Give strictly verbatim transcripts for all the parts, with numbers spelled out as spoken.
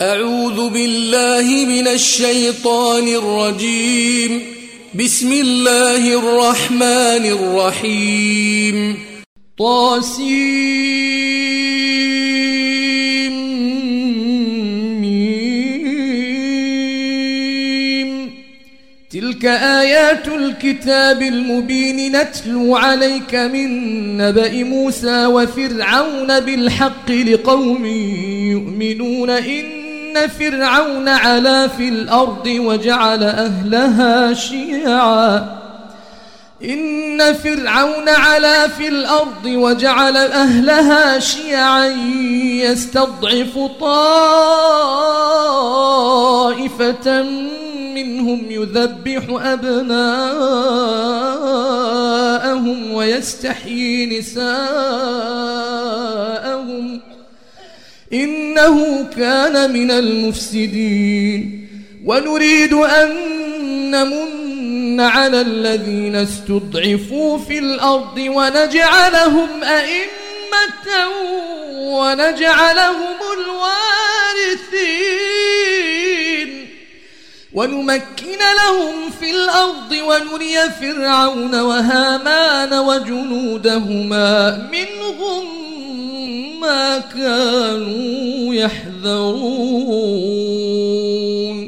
أعوذ بالله من الشيطان الرجيم. بسم الله الرحمن الرحيم. طاسيم. تلك آيات الكتاب المبين نتلو عليك من نبأ موسى وفرعون بالحق لقوم يؤمنون. إن فرعون علا في الأرض وجعل أهلها شيعا إن فرعون علا في الأرض وجعل أهلها شيعا يستضعف طائفة منهم يذبح أبناءهم ويستحيي نساءهم إنه كان من المفسدين. ونريد أن نمن على الذين استضعفوا في الأرض ونجعلهم أئمة ونجعلهم الوارثين ونمكن لهم في الأرض ونري فرعون وهامان وجنودهما منهم ما كانوا يحذرون.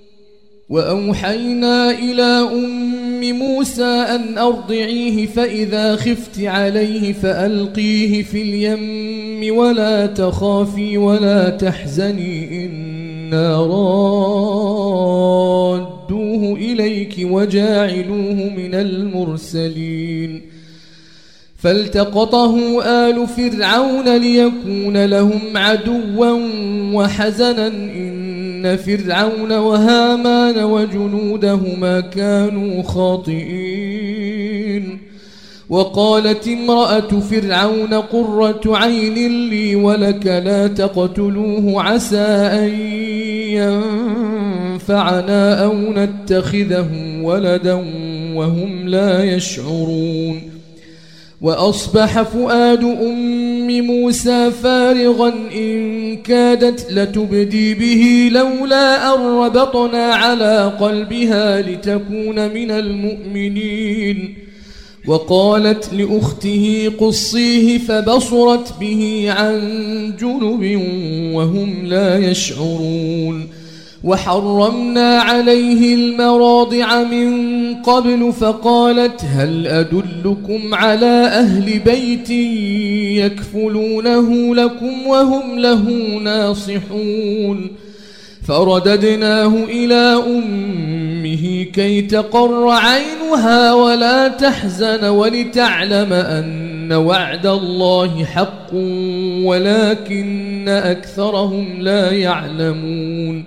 وأوحينا إلى أم موسى أن أرضعيه فإذا خفت عليه فألقيه في اليم ولا تخافي ولا تحزني إنا رادوه إليك وجاعلوه من المرسلين. فالتقطه آل فرعون ليكون لهم عدوا وحزنا إن فرعون وهامان وجنودهما كانوا خاطئين. وقالت امرأة فرعون قرة عين لي ولك لا تقتلوه عسى أن ينفعنا أو نتخذه ولدا وهم لا يشعرون. وأصبح فؤاد أم موسى فارغا إن كادت لتبدي به لولا أن ربطنا على قلبها لتكون من المؤمنين. وقالت لأخته قصيه فبصرت به عن جنب وهم لا يشعرون. وحرمنا عليه المراضع من قبل فقالت هل أدلكم على أهل بيت يكفلونه لكم وهم له ناصحون. فرددناه إلى أمه كي تقر عينها ولا تحزن ولتعلم أن وعد الله حق ولكن أكثرهم لا يعلمون.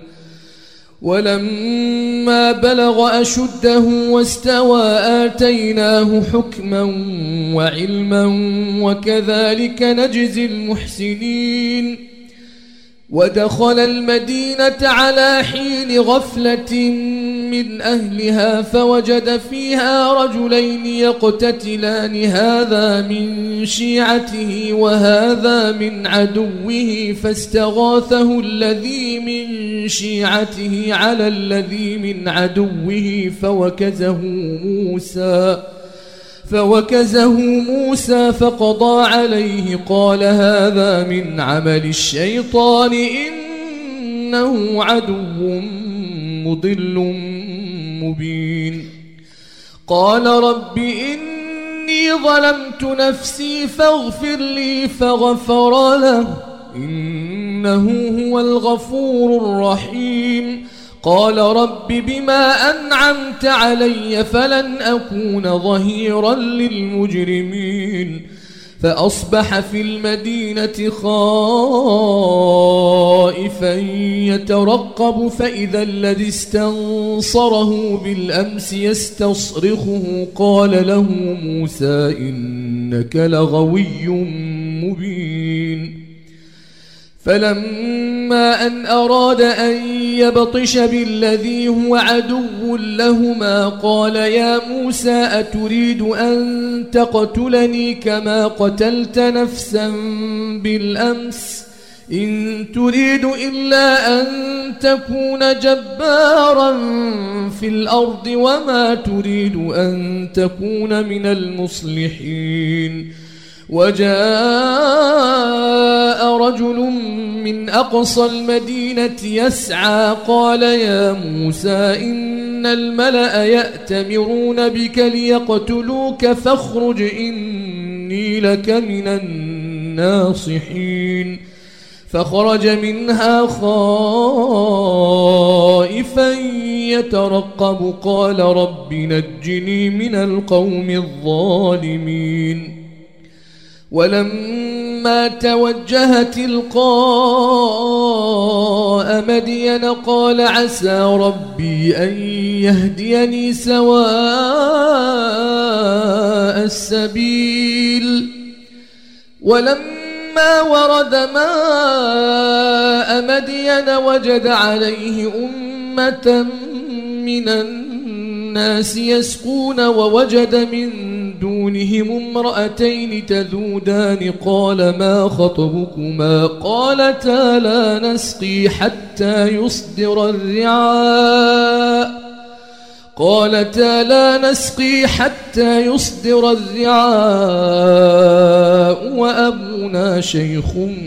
ولما بلغ أشده واستوى آتيناه حكما وعلما وكذلك نجزي المحسنين. ودخل المدينة على حين غفلة من أهلها فوجد فيها رجلين يقتتلان هذا من شيعته وهذا من عدوه فاستغاثه الذي من شيعته على الذي من عدوه فوكزه موسى فوكزه موسى فقضى عليه قال هذا من عمل الشيطان إنه عدو مضل مبين. قال رب إني ظلمت نفسي فاغفر لي فغفر له إنه هو الغفور الرحيم. قال رب بما أنعمت علي فلن أكون ظهيرا للمجرمين. فأصبح في المدينة خائفا يترقب فإذا الذي استنصره بالأمس يستصرخه قال له موسى إنك لغوي مبين. فلما أن أراد أن يبطش بالذي هو عدو لهما قال يا موسى أتريد أن تقتلني كما قتلت نفسا بالأمس إن تريد إلا أن تكون جبارا في الأرض وما تريد أن تكون من المصلحين. وجاء رجل من أقصى المدينة يسعى قال يا موسى إن الملأ يأتمرون بك ليقتلوك فاخرج إني لك من الناصحين. فخرج منها خائفا يترقب قال رب نجني من القوم الظالمين. ولما توجه تلقاء مدين قال عسى ربي أن يهديني سواء السبيل. ولما ورد ماء مدين وجد عليه أمة من الناس يسقون ووجد من دونهم امرأتين تذودان قال ما خطبكما قالتا لا نسقي حتى يصدر الرعاء قالتا لا نسقي حتى يصدر الرعاء وأبونا شيخ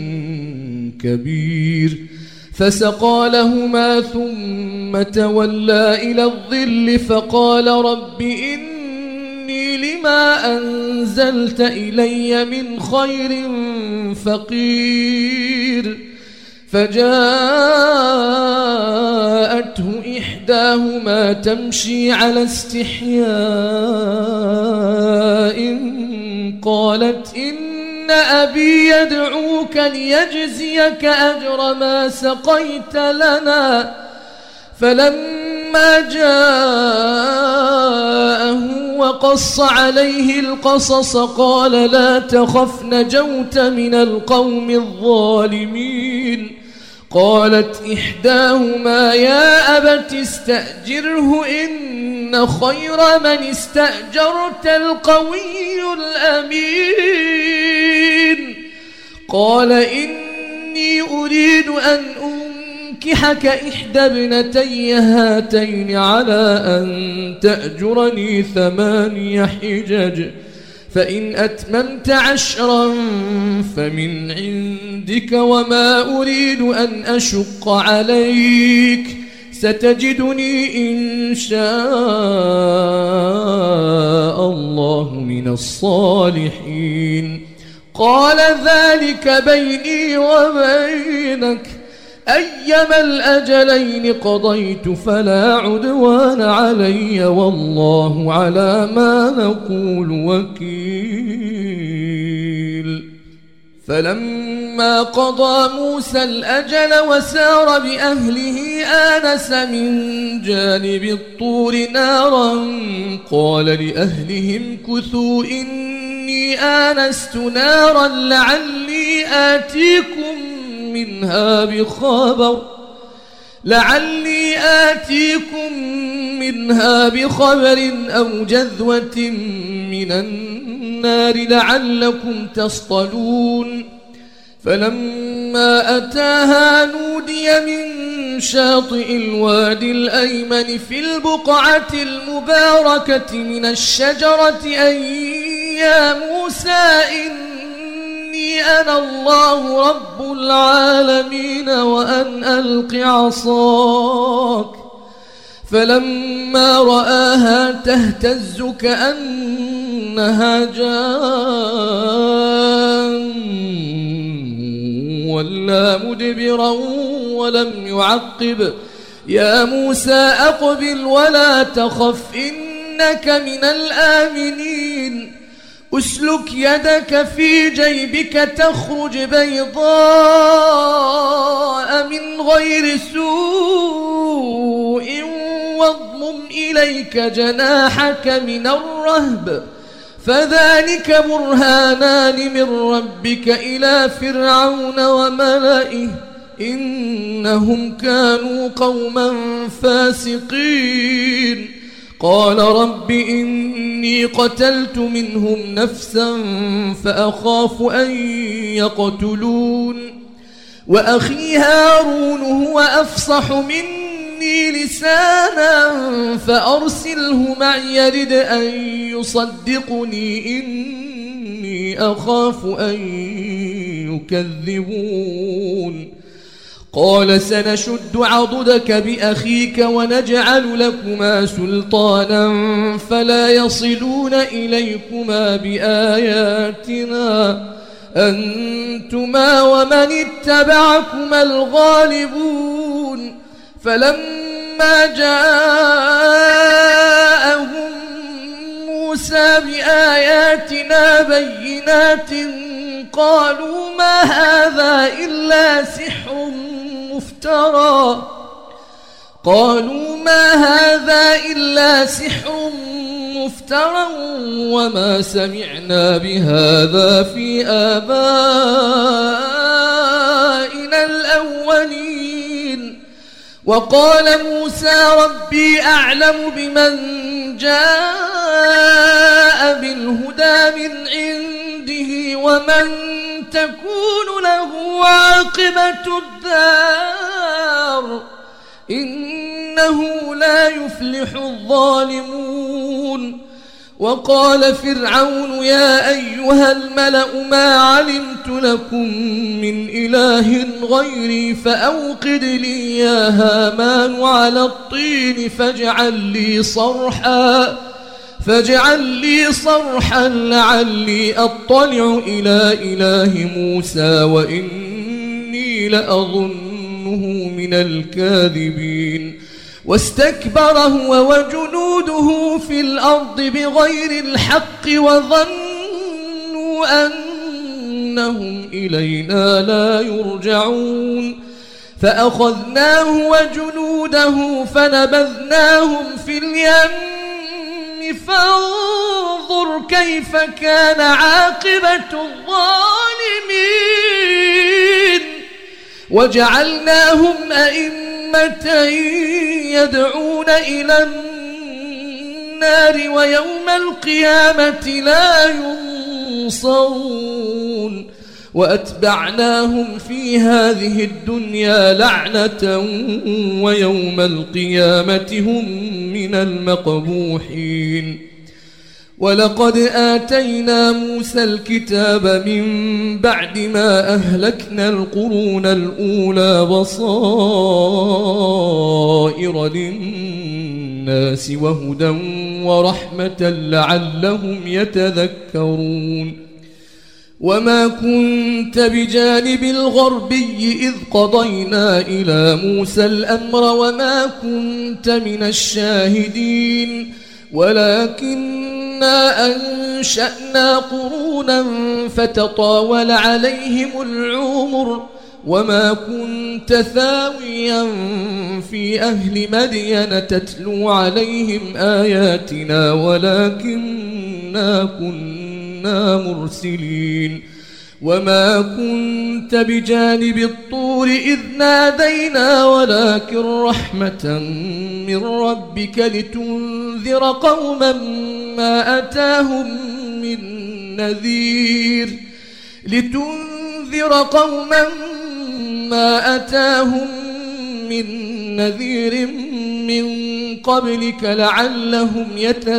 كبير. فسقى لهما ثم تولى إلى الظل فقال رب إني لما أنزلت إلي من خير فقير. فجاءته إحداهما تمشي على استحياء قالت إن أبي يدعوك ليجزيك أجر ما سقيت لنا. فلما جاءه وقص عليه القصص قال لا تخف نجوت من القوم الظالمين. قالت إحداهما يا أبت استأجره إن خير من استأجرت القوي الأمين. قال إني أريد أن أنكحك إحدى ابنتي هاتين على أن تأجرني ثماني حجج فإن أتممت عشرا فمن عندك وما أريد أن أشق عليك ستجدني إن شاء الله من الصالحين. قال ذلك بيني وبينك أيما الأجلين قضيت فلا عدوان علي والله على ما نقول وكيل. فلما قضى موسى الأجل وسار بأهله آنس من جانب الطور نارا قال لأهلهم كثوا إني آنست نارا لعلي آتيكم منها بخبر لعلي آتيكم منها بخبر أو جذوة من النار لعلكم تصطلون. فلما أتاها نودي من شاطئ الوادي الأيمن في البقعة المباركة من الشجرة أن يا موسى إني أنا الله رب العالمين وأن ألق عصاك. فلما رآها تهتز كأنها جان ولا مدبرا ولم يعقب يا موسى أقبل ولا تخف إنك من الآمنين. أسلك يدك في جيبك تخرج بيضاء من غير سوء واضمم إليك جناحك من الرهب فذلك برهانان من ربك إلى فرعون وملئه إنهم كانوا قوما فاسقين. قال رب إني قتلت منهم نفسا فأخاف أن يقتلون. وأخي هارون هو أفصح مني لسانا فأرسله معي يرد أن يصدقني إني أخاف أن يكذبون قال سنشد عضدك بأخيك ونجعل لكما سلطانا فلا يصلون إليكما بآياتنا أنتما ومن اتبعكما الغالبون فلما جاءهم موسى بآياتنا بينات قالوا ما هذا إلا سحر مفترى قالوا ما هذا إلا سحر مفترى وما سمعنا بهذا في آبائنا الأولين وقال موسى ربي أعلم بمن جاء بالهدى من عنده ومن تكون له عاقبة الدار إنه لا يفلح الظالمون وقال فرعون يا أيها الملأ ما علمت لكم من إله غيري فأوقد لي يا هامان على الطين فاجعل لي صرحا فاجعل لي صرحا لعلي أطلع إلى إله موسى وإني لأظنه من الكاذبين واستكبر هو وجنوده في الأرض بغير الحق وظنوا أنهم إلينا لا يرجعون فأخذناه وجنوده فنبذناهم في اليم فانظر كيف كان عاقبة الظالمين وجعلناهم أئمة يدعون إلى النار ويوم القيامة لا ينصرون وأتبعناهم في هذه الدنيا لعنة ويوم القيامة هم من المقبوحين ولقد آتينا موسى الكتاب من بعد ما أهلكنا القرون الأولى بصائر للناس وهدى ورحمة لعلهم يتذكرون وما كنت بجانب الغربي إذ قضينا إلى موسى الأمر وما كنت من الشاهدين ولكننا أنشأنا قرونا فتطاول عليهم العمر وما كنت ثاويا في أهل مدين تتلو عليهم آياتنا ولكننا كنا مرسلين وما كنت بجانب الطور إذ نادينا ولكن رحمة من ربك لتنذر قوما ما أتاهم من نذير لتنذر قوما ما أتاهم من نذير من قبلك لعلهم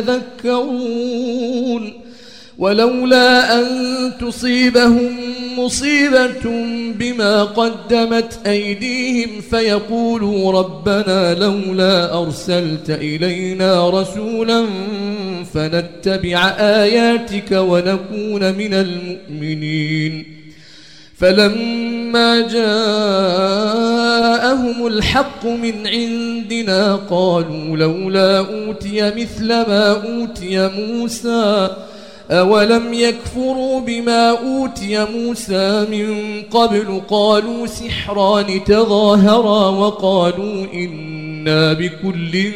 يتذكرون ولولا أن تصيبهم مصيبة بما قدمت أيديهم فيقولوا ربنا لولا أرسلت إلينا رسولا فنتبع آياتك ونكون من المؤمنين فلما جاءهم الحق من عندنا قالوا لولا أوتي مثل ما أوتي موسى أولم يكفروا بما أوتي موسى من قبل قالوا سحران تظاهرا وقالوا إنا بكل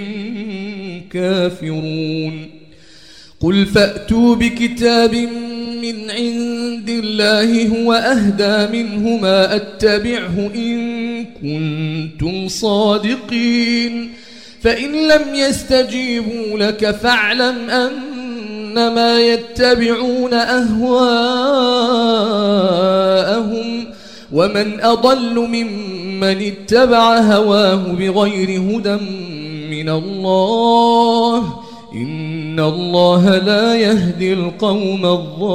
كافرون قل فأتوا بكتاب من عند الله هو أهدى منهما أتبعه إن كنتم صادقين فإن لم يستجيبوا لك فاعلم أنما يتبعون أهواءهم ومن أضل ممن اتبع هواه بغير هدى من الله إن الله لا يهدي القوم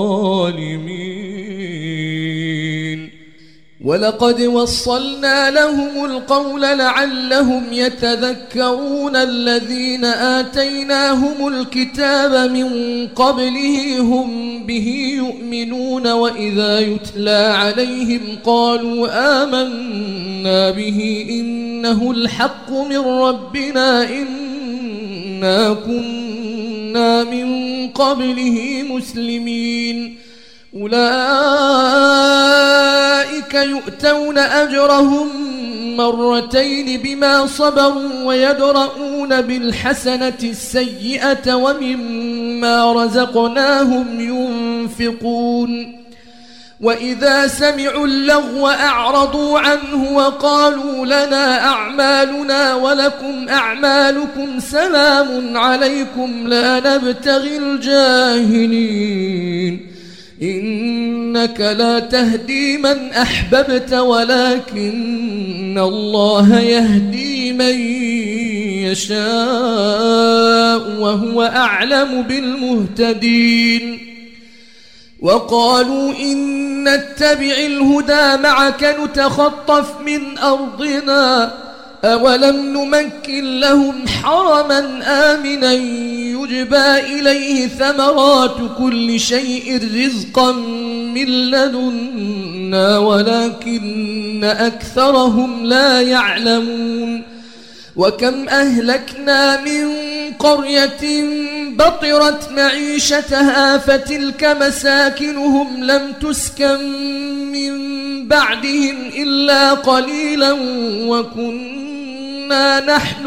الظالمين ولقد وصلنا لهم القول لعلهم يتذكرون الذين آتيناهم الكتاب من قبله هم به يؤمنون وإذا يتلى عليهم قالوا آمنا به إنه الحق من ربنا إنا كنا من قبله مسلمين أولئك يؤتون أجرهم مرتين بما صبروا ويدرؤون بالحسنة السيئة ومما رزقناهم ينفقون وإذا سمعوا اللغو أعرضوا عنه وقالوا لنا أعمالنا ولكم أعمالكم سلام عليكم لا نبتغي الجاهلين إنك لا تهدي من أحببت ولكن الله يهدي من يشاء وهو أعلم بالمهتدين وقالوا إن نتبع الهدى معك نتخطف من أرضنا أولم نمكن لهم حرما آمنا يجبى إليه ثمرات كل شيء رزقا من لدنا ولكن أكثرهم لا يعلمون وكم أهلكنا من قرية بطرت معيشتها فتلك مساكنهم لم تسكن من بعدهم إلا قليلا وكنا نحن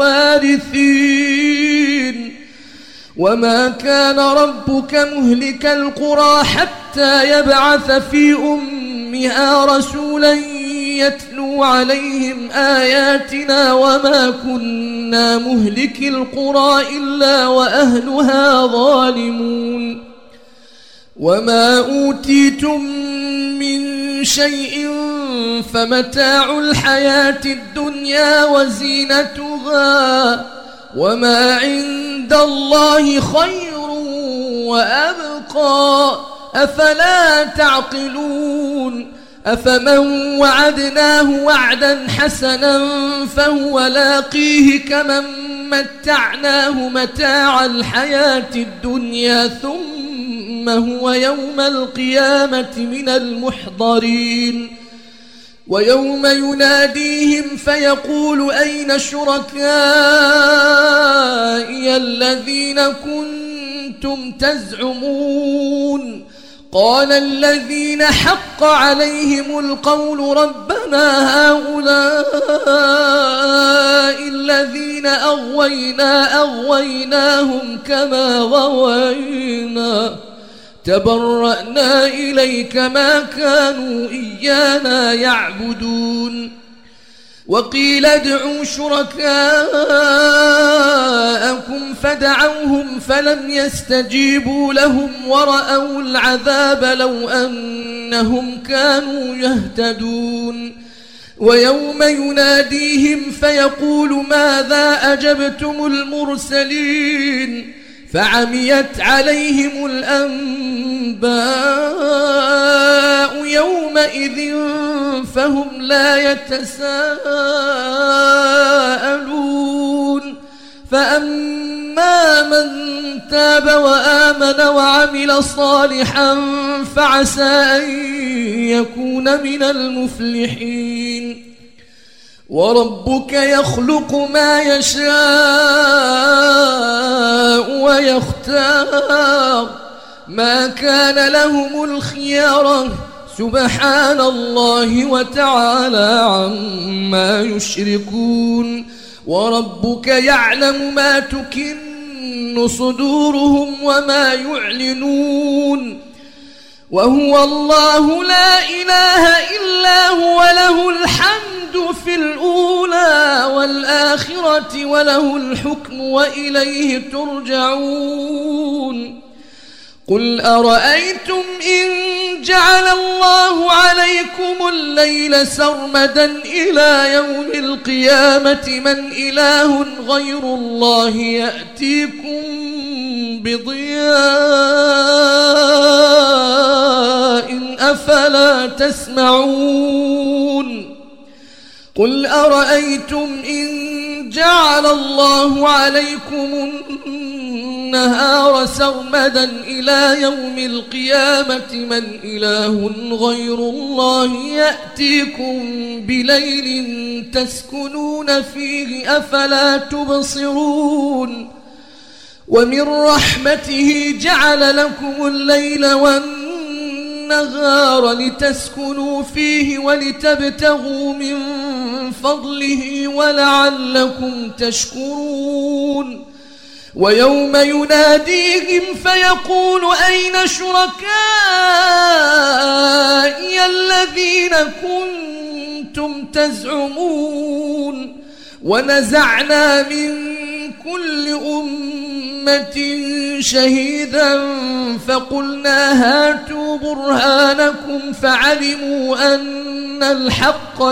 الوارثين وما كان ربك مهلك القرى حتى يبعث في أمها رسولا يتلو عليهم آياتنا وما كنا مهلك القرى إلا وأهلها ظالمون وما أوتيتم من شيء فمتاع الحياة الدنيا وزينتها وما عند الله خير وأبقى أفلا تعقلون أفمن وعدناه وعدا حسنا فهو لاقيه كمن متعناه متاع الحياة الدنيا ثم هو يوم القيامة من المحضرين ويوم يناديهم فيقول أين شركائي الذين كنتم تزعمون قال الذين حق عليهم القول ربنا هؤلاء الذين أغوينا أغويناهم كما غوينا تبرأنا إليك ما كانوا إيانا يعبدون وقيل ادعوا شركاءكم فدعوهم فلم يستجيبوا لهم ورأوا العذاب لو أنهم كانوا يهتدون ويوم يناديهم فيقول ماذا أجبتم المرسلين فعميت عليهم الأنباء يومئذ فهم لا يتساءلون فأما من تاب وآمن وعمل صالحا فعسى أن يكون من المفلحين وربك يخلق ما يشاء ويختار ما كان لهم الخيارة سبحان الله وتعالى عما يشركون وربك يعلم ما تكن صدورهم وما يعلنون وهو الله لا إله إلا هو له الحمد في الأولى والآخرة وله الحكم وإليه ترجعون قل أرأيتم إن جعل الله عليكم الليل سرمدا إلى يوم القيامة من إله غير الله يأتيكم بضياء أفلا تسمعون قل أرأيتم إن جعل الله عليكم النهار سرمدا إلى يوم القيامة من إله غير الله يأتيكم بليل تسكنون فيه أفلا تبصرون ومن رحمته جعل لكم الليل والنهار لتسكنوا فيه ولتبتغوا من فضله ولعلكم تشكرون ويوم يناديهم فيقول أين شركائي الذين كنتم تزعمون ونزعنا من كل أمة شهيدا فقلنا هاتوا برهانكم فعلموا أن الحق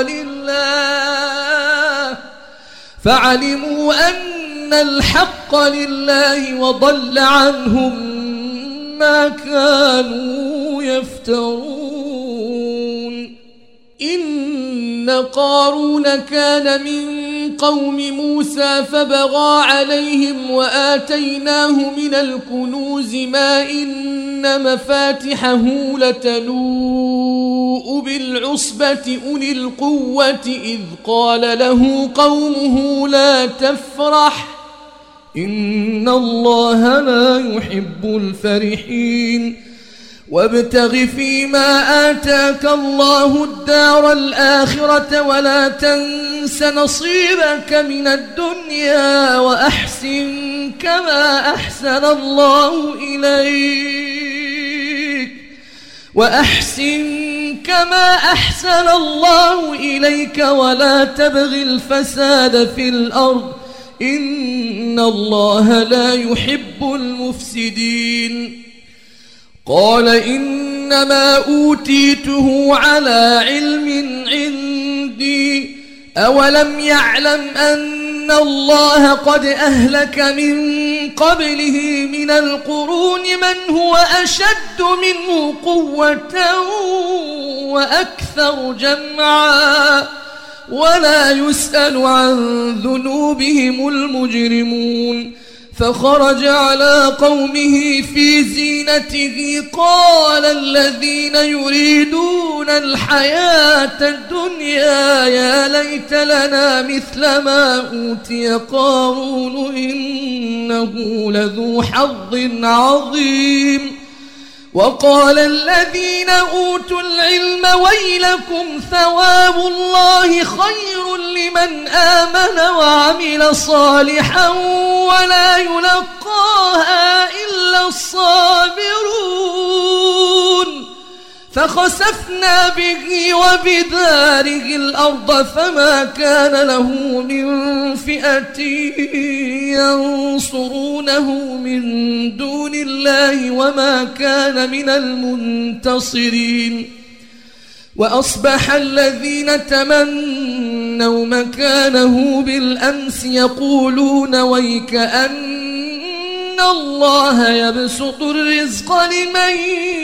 لله فعلموا أن الحق لله وضل عنهم ما كانوا يفترون إن قارون كان من قوم موسى فبغى عليهم وآتيناه من الكنوز ما إن مفاتحه لتنوء بالعصبة أولي القوة إذ قال له قومه لا تفرح إن الله لا يحب الفرحين وابتغ فيما آتاك الله الدار الآخرة ولا تنس نصيبك من الدنيا وأحسن كما أحسن الله إليك وأحسن كما أحسن الله إليك ولا تبغ الفساد في الأرض إن الله لا يحب المفسدين قال إنما أوتيته على علم عندي أولم يعلم أن الله قد أهلك من قبله من القرون من هو أشد منه قوة وأكثر جمعا ولا يسأل عن ذنوبهم المجرمون فخرج على قومه في زينته قال الذين يريدون الحياة الدنيا يا ليت لنا مثل ما أوتي قارون إنه لذو حظ عظيم وقال الذين أوتوا العلم ويلكم ثواب الله خير لمن آمن وعمل صالحا ولا يلقاها إلا الصابرون فخسفنا به وبداره الأرض فما كان له من فئة ينصرونه من دون الله وما كان من المنتصرين وأصبح الذين تمنوا مكانه بالأمس يقولون ويك أن الله يبسط الرزق لمن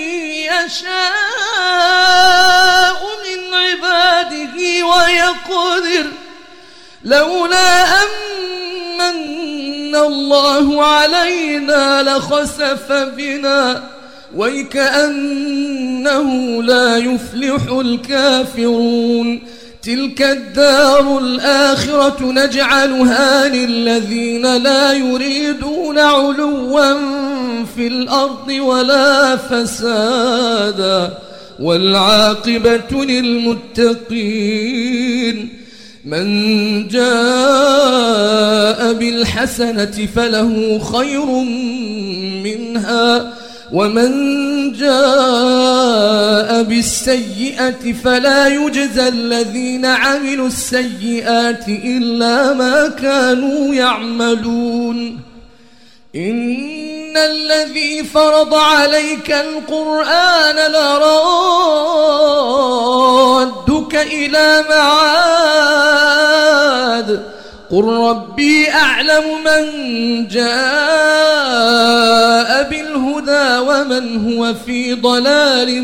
يشاء من عباده ويقدر لولا أمن الله علينا لخسف بنا ويكأنه لا يفلح الكافرون تلك الدار الآخرة نجعلها للذين لا يريدون علوا في الأرض ولا فسادا والعاقبة للمتقين من جاء بالحسنة فله خير منها ومن جاء بالسيئة فلا يجزى الذين عملوا السيئات إلا ما كانوا يعملون إن الذي فرض عليك القرآن لرادك إلى معاد قل ربي أعلم من جاء بالهدى ومن هو في ضلال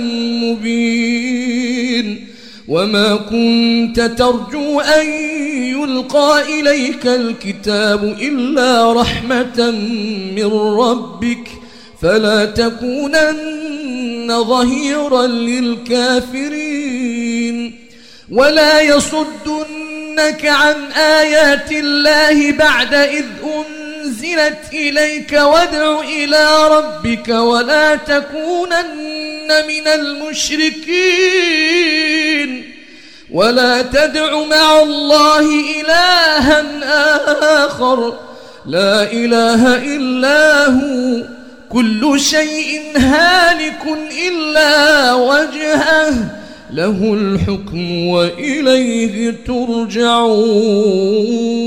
مبين وما كنت ترجو أن يلقى إليك الكتاب إلا رحمة من ربك فلا تكونن ظهيرا للكافرين ولا يصدنك عن آيات الله بعد إذ أنزلت إليك وادع إلى ربك ولا تكونن من المشركين ولا تدع مع الله إلها آخر لا إله إلا هو كل شيء هالك إلا وجهه له الحكم وإليه ترجعون.